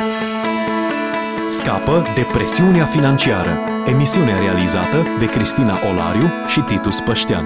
Scapă de presiunea financiară. Emisiune realizată de Cristina Olariu și Titus Păștean.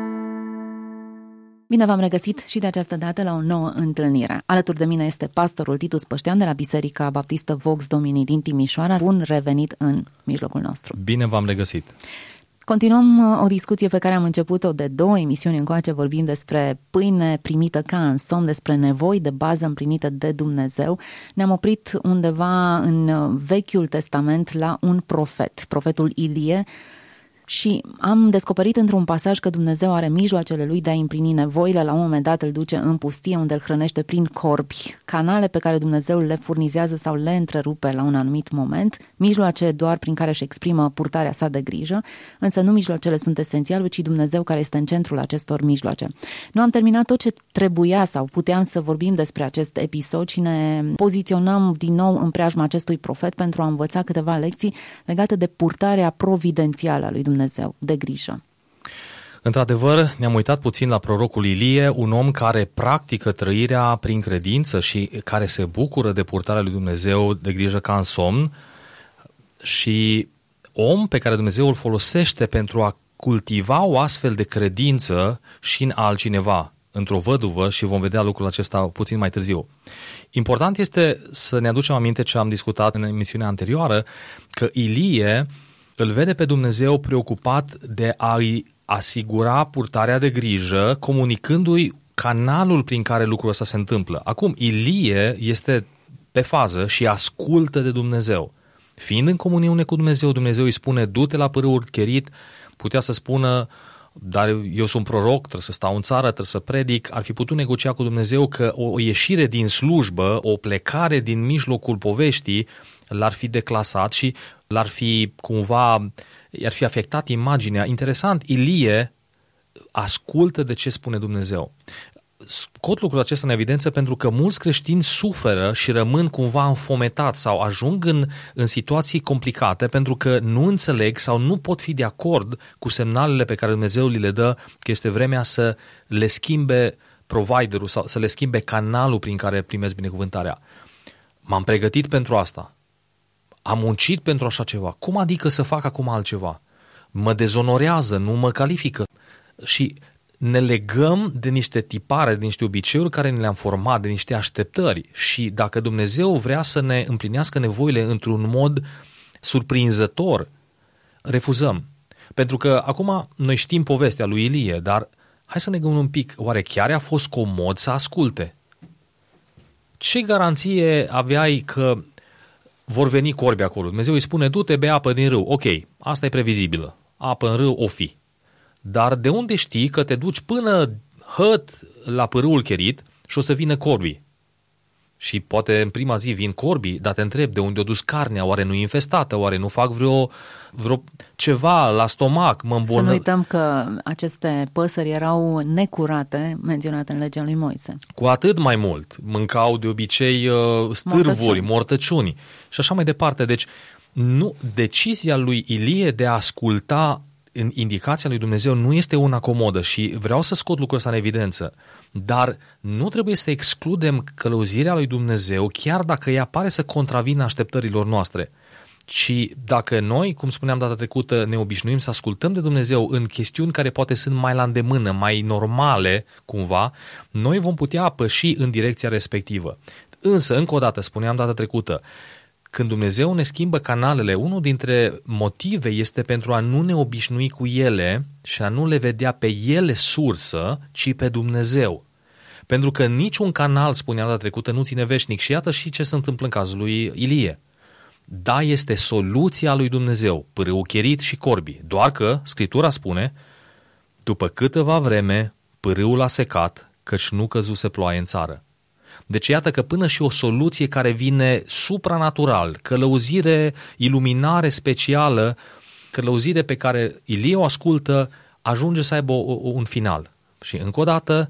Bine v-am regăsit și de această dată la o nouă întâlnire. Alături de mine este pastorul Titus Păștean de la Biserica Baptistă Vox Domini din Timișoara. Bun revenit în mijlocul nostru. Bine v-am regăsit. Continuăm o discuție pe care am început-o de 2 emisiuni încoace. Vorbim despre pâine primită ca în somn, despre nevoi de bază împlinite de Dumnezeu. Ne-am oprit undeva în Vechiul Testament la un profet, profetul Ilie, și am descoperit într-un pasaj că Dumnezeu are mijloacele lui de a împlini nevoile. La un moment dat îl duce în pustie, unde îl hrănește prin corbi, canale pe care Dumnezeu le furnizează sau le întrerupe la un anumit moment, mijloace doar prin care își exprimă purtarea sa de grijă, însă nu mijloacele sunt esențiale, ci Dumnezeu care este în centrul acestor mijloace. Nu am terminat tot ce trebuia sau puteam să vorbim despre acest episod și ne poziționăm din nou în preajma acestui profet pentru a învăța câteva lecții legate de purtarea providențială a lui Dumnezeu, de grijă. Într-adevăr, ne-am uitat puțin la prorocul Ilie, un om care practică trăirea prin credință și care se bucură de purtarea lui Dumnezeu de grijă ca în somn, și om pe care Dumnezeu îl folosește pentru a cultiva o astfel de credință și în altcineva, într-o văduvă, și vom vedea lucrul acesta puțin mai târziu. Important este să ne aducem aminte ce am discutat în emisiunea anterioară, că Ilie îl vede pe Dumnezeu preocupat de a-i asigura purtarea de grijă, comunicându-i canalul prin care lucrul ăsta se întâmplă. Acum, Ilie este pe fază și ascultă de Dumnezeu. Fiind în comuniune cu Dumnezeu, Dumnezeu îi spune, du-te la pârâul Cherit. Putea să spună, dar eu sunt proroc, trebuie să stau în țară, trebuie să predic. Ar fi putut negocia cu Dumnezeu că o ieșire din slujbă, o plecare din mijlocul poveștii, l-ar fi declasat și l-ar fi cumva, i-ar fi afectat imaginea. Interesant, Ilie ascultă de ce spune Dumnezeu. Scot lucrul acesta în evidență pentru că mulți creștini suferă și rămân cumva înfometați sau ajung în situații complicate pentru că nu înțeleg sau nu pot fi de acord cu semnalele pe care Dumnezeu li le dă, că este vremea să le schimbe providerul sau să le schimbe canalul prin care primesc binecuvântarea. M-am pregătit pentru asta. Am muncit pentru așa ceva. Cum adică să fac acum altceva? Mă dezonorează, nu mă califică. Și ne legăm de niște tipare, de niște obiceiuri care ne le-am format, de niște așteptări. Și dacă Dumnezeu vrea să ne împlinească nevoile într-un mod surprinzător, refuzăm. Pentru că acum noi știm povestea lui Ilie, dar hai să ne gândim un pic, oare chiar a fost comod să asculte? Ce garanție aveai că vor veni corbi acolo? Dumnezeu îi spune, du-te, bea apă din râu. Ok, asta e previzibilă. Apă în râu o fi. Dar de unde știi că te duci până hăt la pârâul Cherit și o să vină corbii? Și poate în prima zi vin corbii, dar te întreb de unde o dus carnea, oare nu e infestată, oare nu fac vreo ceva la stomac, mă îmbolnăv. Să nu uităm că aceste păsări erau necurate, menționate în legea lui Moise. Cu atât mai mult, mâncau de obicei stârvuri, mortăciuni și așa mai departe. Deci nu, decizia lui Ilie de a asculta în indicația lui Dumnezeu nu este una comodă și vreau să scot lucrul ăsta în evidență, dar nu trebuie să excludem călăuzirea lui Dumnezeu chiar dacă ea pare să contravină așteptărilor noastre, ci dacă noi, cum spuneam data trecută, ne obișnuim să ascultăm de Dumnezeu în chestiuni care poate sunt mai la îndemână, mai normale cumva, noi vom putea păși în direcția respectivă. Însă, încă o dată, spuneam data trecută, când Dumnezeu ne schimbă canalele, unul dintre motive este pentru a nu ne obișnui cu ele și a nu le vedea pe ele sursă, ci pe Dumnezeu. Pentru că niciun canal, spunea data trecută, nu ține veșnic. Și iată și ce se întâmplă în cazul lui Ilie. Da, este soluția lui Dumnezeu, pârâul Cherit și corbii. Doar că Scriptura spune, după câteva vreme, pârâul a secat, căci nu căzuse ploaie în țară. Deci iată că până și o soluție care vine supranatural, călăuzire, iluminare specială, călăuzire pe care Ilie o ascultă, ajunge să aibă un final. Și încă o dată,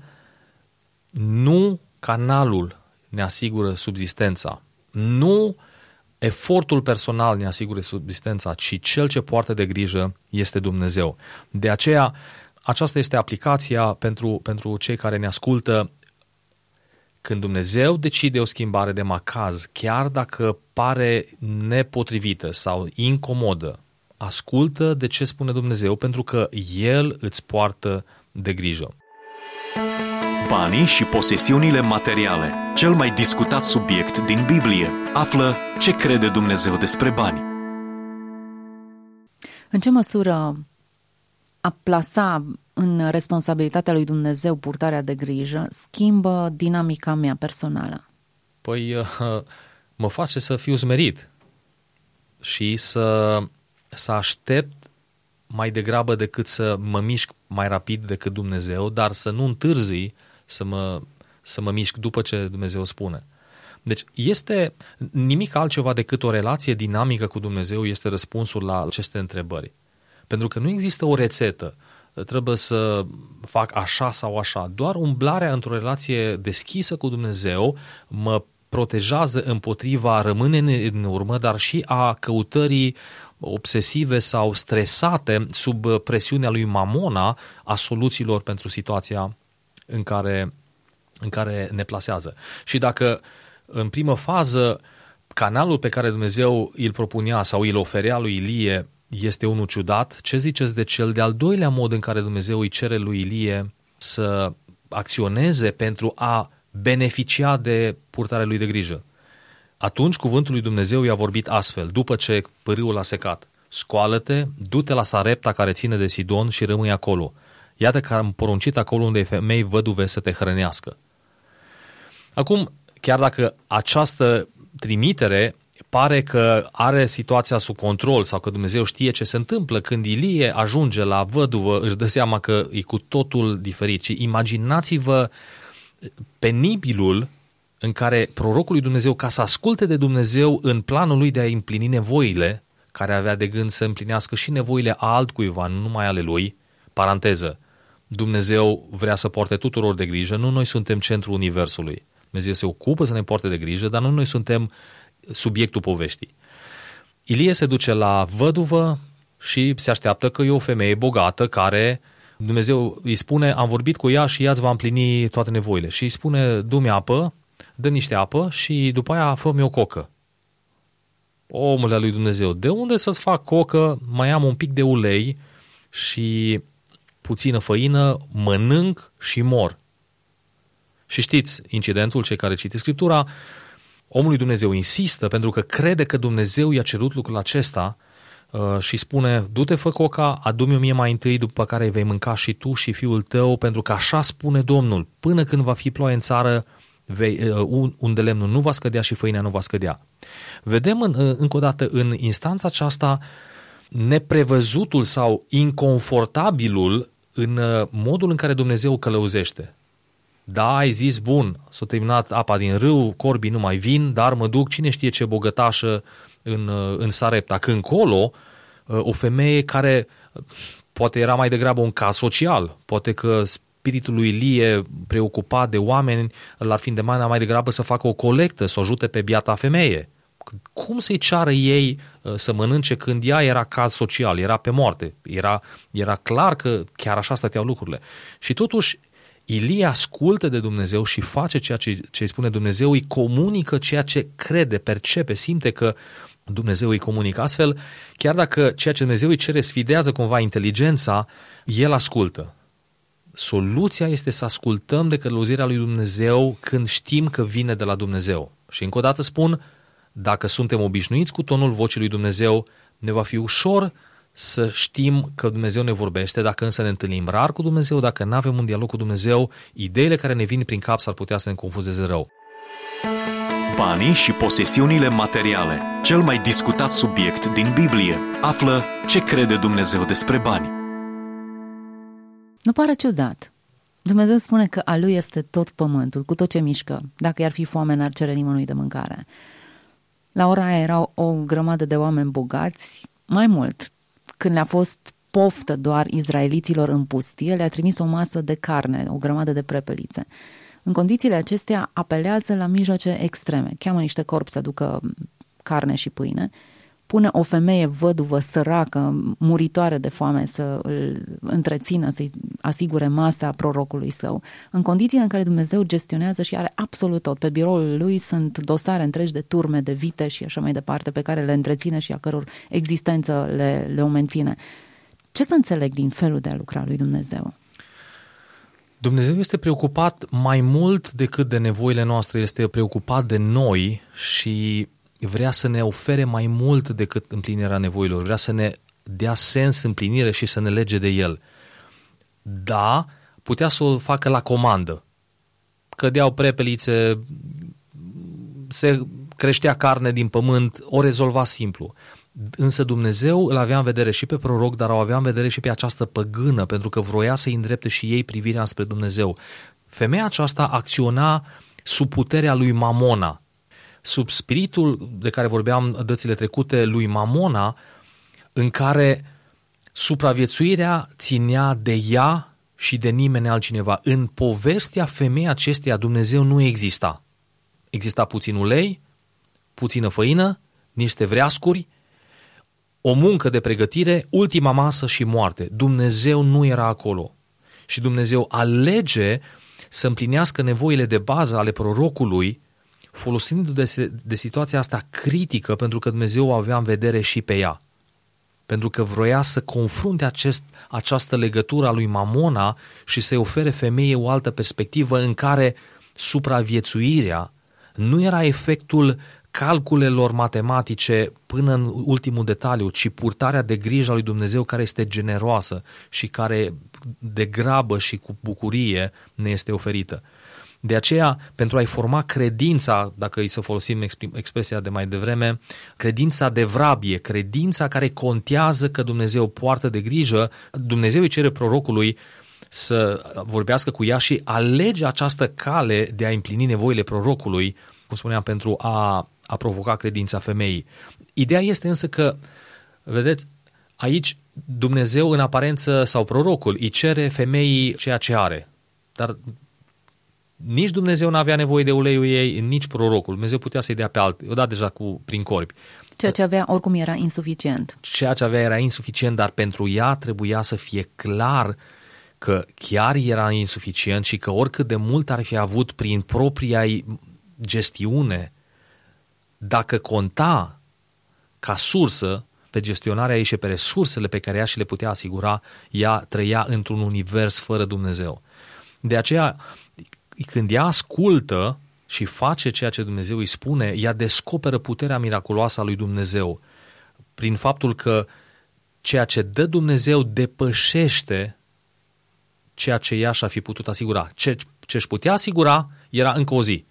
nu canalul ne asigură subzistența, nu efortul personal ne asigură subzistența, ci cel ce poartă de grijă este Dumnezeu. De aceea, aceasta este aplicația pentru cei care ne ascultă. când Dumnezeu decide o schimbare de macaz, chiar dacă pare nepotrivită sau incomodă, ascultă de ce spune Dumnezeu, pentru că El îți poartă de grijă. Banii și posesiunile materiale, cel mai discutat subiect din Biblie. Află ce crede Dumnezeu despre bani. În ce măsură a plasa în responsabilitatea lui Dumnezeu purtarea de grijă schimbă dinamica mea personală? Păi mă face să fiu smerit și să aștept mai degrabă decât să mă mișc mai rapid decât Dumnezeu, dar să nu întârzii să mă mișc după ce Dumnezeu spune. Deci este nimic altceva decât o relație dinamică cu Dumnezeu, este răspunsul la aceste întrebări. Pentru că nu există o rețetă, trebuie să fac așa sau așa. Doar umblarea într-o relație deschisă cu Dumnezeu mă protejează împotriva rămânerii în urmă, dar și a căutării obsesive sau stresate sub presiunea lui Mamona a soluțiilor pentru situația în care ne plasează. Și dacă în primă fază canalul pe care Dumnezeu îl propunea sau îl oferea lui Ilie este unul ciudat, ce ziceți de cel de-al doilea mod în care Dumnezeu îi cere lui Ilie să acționeze pentru a beneficia de purtarea lui de grijă? Atunci cuvântul lui Dumnezeu i-a vorbit astfel, după ce pârâul a secat: scoală-te, du-te la Sarepta care ține de Sidon și rămâi acolo. Iată că am poruncit acolo unde e femei văduve să te hrănească. Acum, chiar dacă această trimitere pare că are situația sub control sau că Dumnezeu știe ce se întâmplă, când Ilie ajunge la văduvă, își dă seama că e cu totul diferit. Și imaginați-vă penibilul în care prorocul lui Dumnezeu, ca să asculte de Dumnezeu în planul lui de a împlini nevoile, care avea de gând să împlinească și nevoile a altcuiva, nu numai ale lui, paranteză, Dumnezeu vrea să poarte tuturor de grijă, nu noi suntem centrul universului. Dumnezeu se ocupă să ne poarte de grijă, dar nu noi suntem subiectul poveștii. Ilie se duce la văduvă și se așteaptă că e o femeie bogată care, Dumnezeu îi spune, am vorbit cu ea și ea îți va împlini toate nevoile. Și îi spune, du-mi apă, dă niște apă și după aia fă-mi o cocă. Omule lui Dumnezeu, de unde să-ți fac cocă? Mai am un pic de ulei și puțină făină, mănânc și mor. Și știți incidentul, cei care citiți Scriptura, omul lui Dumnezeu insistă pentru că crede că Dumnezeu i-a cerut lucrul acesta și spune, du-te, fă coca, adu-mi-o mie mai întâi, după care îi vei mânca și tu și fiul tău, pentru că așa spune Domnul, până când va fi ploaie în țară, unde lemnul nu va scădea și făina nu va scădea. Vedem încă o dată în instanța aceasta neprevăzutul sau inconfortabilul în modul în care Dumnezeu călăuzește. Da, ai zis, bun, s-a terminat apa din râu, corbii nu mai vin, dar mă duc, cine știe ce bogătașă în Sarepta. Când încolo, o femeie care poate era mai degrabă un caz social, poate că spiritul lui Ilie, preocupat de oameni, l-ar fi îndemnat mai degrabă să facă o colectă, să o ajute pe biata femeie. Cum să-i ceară ei să mănânce când ea era caz social, era pe moarte? Era clar că chiar așa stăteau lucrurile. Și totuși, Ilie ascultă de Dumnezeu și face ceea ce îi spune Dumnezeu, îi comunică ceea ce crede, percepe, simte că Dumnezeu îi comunică. Astfel, chiar dacă ceea ce Dumnezeu îi cere sfidează cumva inteligența, el ascultă. Soluția este să ascultăm de călăuzirea lui Dumnezeu când știm că vine de la Dumnezeu. Și încă o dată spun, dacă suntem obișnuiți cu tonul vocii lui Dumnezeu, ne va fi ușor să știm că Dumnezeu ne vorbește. Dacă însă ne întâlnim rar cu Dumnezeu, dacă nu avem un dialog cu Dumnezeu, ideile care ne vin prin cap s-ar putea să ne confuzeze rău. Banii și posesiunile materiale, cel mai discutat subiect din Biblie. Află ce crede Dumnezeu despre bani. Nu pare ciudat? Dumnezeu spune că a lui este tot pământul, cu tot ce mișcă. Dacă i-ar fi foame, n-ar cere nimănui de mâncare. La ora aia erau o grămadă de oameni bogați. Mai mult, când le-a fost poftă doar izraeliților în pustie, le-a trimis o masă de carne, o grămadă de prepelițe. În condițiile acestea apelează la mijloace extreme. Cheamă niște corpi să aducă carne și pâine, pune o femeie văduvă, săracă, muritoare de foame să îl întrețină, să-i asigure masa prorocului său, în condițiile în care Dumnezeu gestionează și are absolut tot. Pe biroul lui sunt dosare întregi de turme, de vite și așa mai departe, pe care le întreține și a căror existență le o menține. Ce să înțeleg din felul de a lucra lui Dumnezeu? Dumnezeu este preocupat mai mult decât de nevoile noastre, este preocupat de noi și vrea să ne ofere mai mult decât împlinirea nevoilor, vrea să ne dea sens împlinire și să ne lege de El. Da, putea să o facă la comandă. Cădeau prepelițe, se creștea carne din pământ, o rezolva simplu. Însă Dumnezeu îl avea în vedere și pe proroc, dar o avea în vedere și pe această păgână, pentru că vroia să-i îndrepte și ei privirea spre Dumnezeu. Femeia aceasta acționa sub puterea lui Mamona, sub spiritul de care vorbeam dățile trecute, lui Mamona, în care supraviețuirea ținea de ea și de nimeni altcineva. În povestea femeii acesteia Dumnezeu nu exista. Exista puțin ulei, puțină făină, niște vreascuri, o muncă de pregătire, ultima masă și moarte. Dumnezeu nu era acolo. Și Dumnezeu alege să împlinească nevoile de bază ale prorocului, folosindu-se de situația asta critică, pentru că Dumnezeu o avea în vedere și pe ea. Pentru că vroia să confrunte această legătură a lui Mamona și să-i ofere femeii o altă perspectivă în care supraviețuirea nu era efectul calculelor matematice până în ultimul detaliu, ci purtarea de grijă a lui Dumnezeu care este generoasă și care de grabă și cu bucurie ne este oferită. De aceea, pentru a-i forma credința, dacă îi să folosim expresia de mai devreme, credința de vrabie, credința care contează că Dumnezeu poartă de grijă, Dumnezeu îi cere prorocului să vorbească cu ea și alege această cale de a împlini nevoile prorocului, cum spuneam, pentru a provoca credința femeii. Ideea este însă că, vedeți, aici Dumnezeu în aparență sau prorocul îi cere femeii ceea ce are, dar nici Dumnezeu n-avea nevoie de uleiul ei, nici prorocul. Dumnezeu putea să-i dea pe alții, o da deja prin corpi. Ceea ce avea oricum era insuficient. Ceea ce avea era insuficient, dar pentru ea trebuia să fie clar că chiar era insuficient și că oricât de mult ar fi avut prin propria gestiune, dacă conta ca sursă pe gestionarea ei și pe resursele pe care ea și le putea asigura, ea trăia într-un univers fără Dumnezeu. De aceea, când ea ascultă și face ceea ce Dumnezeu îi spune, ea descoperă puterea miraculoasă a lui Dumnezeu prin faptul că ceea ce dă Dumnezeu depășește ceea ce ea și-ar fi putut asigura. Ce își putea asigura era încă o zi.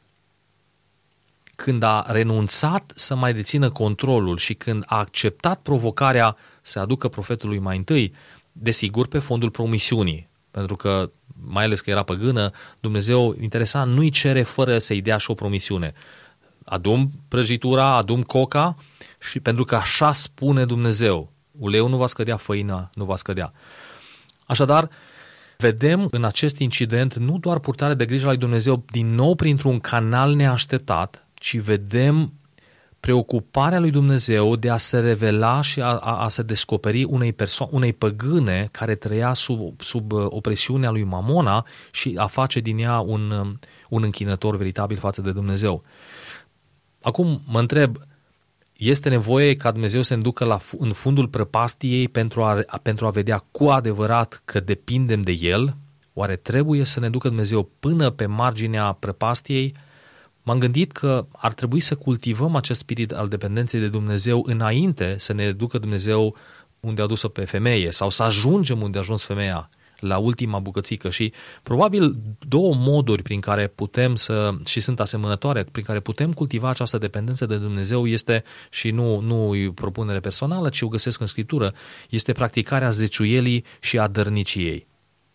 Când a renunțat să mai dețină controlul și când a acceptat provocarea să aducă profetului mai întâi, desigur pe fondul promisiunii, pentru că, mai ales că era păgână, Dumnezeu, interesant, nu-i cere fără să-i dea și o promisiune. Adu-mi prăjitura, adu-mi coca, și pentru că așa spune Dumnezeu. Uleiul nu va scădea, făina nu va scădea. Așadar, vedem în acest incident nu doar purtarea de grijă a lui Dumnezeu din nou printr-un canal neașteptat, ci vedem preocuparea lui Dumnezeu de a se revela și a se descoperi unei păgâne care trăia sub opresiunea lui Mamona și a face din ea un închinător veritabil față de Dumnezeu. Acum mă întreb, este nevoie ca Dumnezeu să ne ducă în fundul prăpastiei pentru a vedea cu adevărat că depindem de El? Oare trebuie să ne ducă Dumnezeu până pe marginea prăpastiei? M-am gândit că ar trebui să cultivăm acest spirit al dependenței de Dumnezeu înainte să ne ducă Dumnezeu unde a dus-o pe femeie sau să ajungem unde a ajuns femeia, la ultima bucățică. Și probabil două moduri prin care putem și sunt asemănătoare, prin care putem cultiva această dependență de Dumnezeu este, și nu e propunere personală, ci o găsesc în Scriptură, este practicarea zeciuielii și a dărniciei.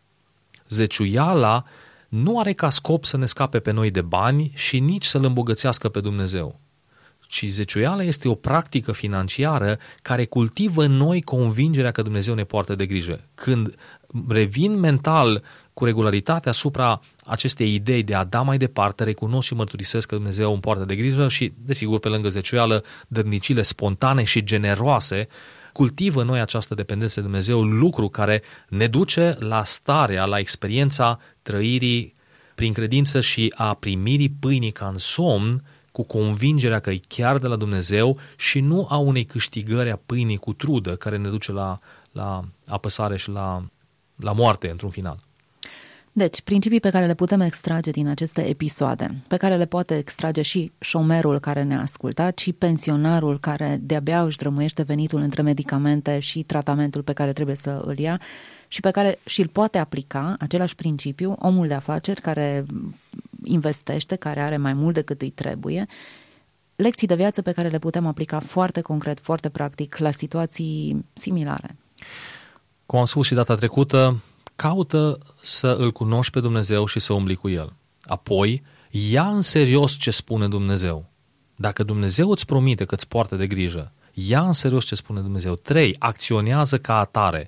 Zeciuiala nu are ca scop să ne scape pe noi de bani și nici să-L îmbogățească pe Dumnezeu, ci zeciuiala este o practică financiară care cultivă în noi convingerea că Dumnezeu ne poartă de grijă. Când revin mental cu regularitate asupra acestei idei de a da mai departe, recunosc și mărturisesc că Dumnezeu îmi poartă de grijă și, desigur, pe lângă zeciuială, dărnicile spontane și generoase, cultivă în noi această dependență de Dumnezeu, lucru care ne duce la starea, la experiența trăirii prin credință și a primirii pâinii ca în somn, cu convingerea că e chiar de la Dumnezeu și nu a unei câștigări a pâinii cu trudă care ne duce la apăsare și la moarte într-un final. Deci, principii pe care le putem extrage din aceste episoade, pe care le poate extrage și șomerul care ne-a ascultat și pensionarul care de-abia își drămuiește venitul între medicamente și tratamentul pe care trebuie să îl ia și pe care și-l poate aplica, același principiu, omul de afaceri care investește, care are mai mult decât îi trebuie, lecții de viață pe care le putem aplica foarte concret, foarte practic la situații similare. Cum am spus și data trecută, caută să îl cunoști pe Dumnezeu și să umbli cu El. Apoi, ia în serios ce spune Dumnezeu. Dacă Dumnezeu îți promite că îți poartă de grijă, ia în serios ce spune Dumnezeu. 3. Acționează ca atare.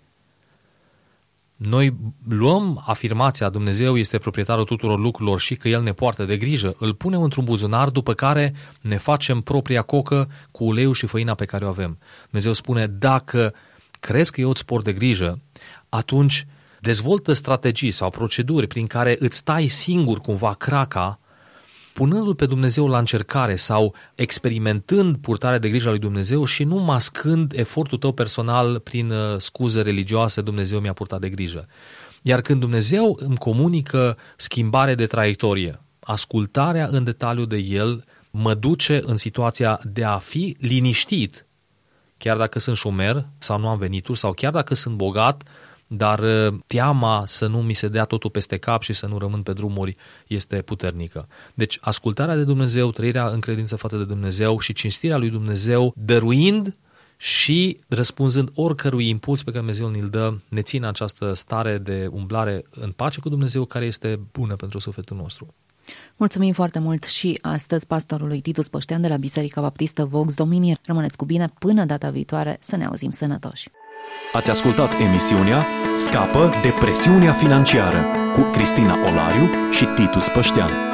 Noi luăm afirmația Dumnezeu este proprietarul tuturor lucrurilor și că El ne poartă de grijă, îl punem într-un buzunar, după care ne facem propria cocă cu uleiul și făina pe care o avem. Dumnezeu spune, dacă crezi că eu îți port de grijă, atunci dezvoltă strategii sau proceduri prin care îți stai singur cumva craca, punându-L pe Dumnezeu la încercare sau experimentând purtarea de grijă a lui Dumnezeu și nu mascând efortul tău personal prin scuze religioase, Dumnezeu mi-a purtat de grijă. Iar când Dumnezeu îmi comunică schimbare de traiectorie, ascultarea în detaliu de El mă duce în situația de a fi liniștit, chiar dacă sunt șomer sau nu am venituri sau chiar dacă sunt bogat, dar teama să nu mi se dea totul peste cap și să nu rămân pe drumuri este puternică. Deci ascultarea de Dumnezeu, trăirea în credință față de Dumnezeu și cinstirea lui Dumnezeu, dăruind și răspunzând oricărui impuls pe care Dumnezeu ni-l dă, ne ține această stare de umblare în pace cu Dumnezeu care este bună pentru sufletul nostru. Mulțumim foarte mult și astăzi pastorului Titus Păștean de la Biserica Baptistă Vox Domini. Rămâneți cu bine până data viitoare, să ne auzim sănătoși. Ați ascultat emisiunea Scapă de presiunea financiară cu Cristina Olariu și Titus Păștean.